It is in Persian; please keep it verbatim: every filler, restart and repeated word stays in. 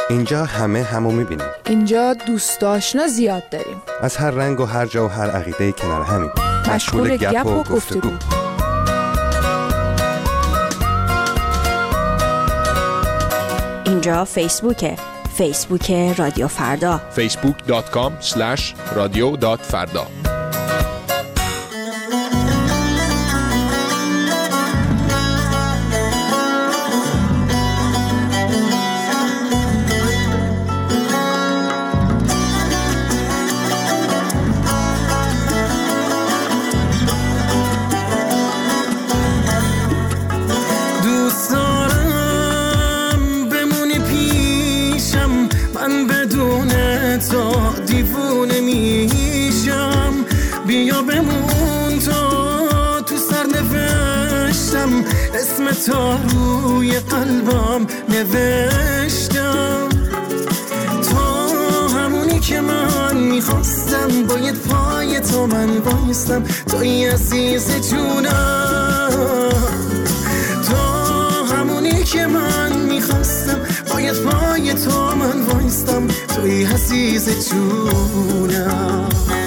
اینجا همه همو میبینیم. اینجا دوست آشنا زیاد داریم. از هر رنگ و هر جا و هر عقیده کنار همیم. مشغول گپ و گفتگو. اینجا فیسبوکه. فیسبوک رادیو فردا. فیسبوک دات کام اسلش رادیو دات فردا. تا روی قلبم نوشتم، تا همونی که من میخواستم، باید پای تو من بایستم، توی عزیز جونم، تا همونی که من میخواستم، باید پای تو من بایستم، توی عزیز جونم.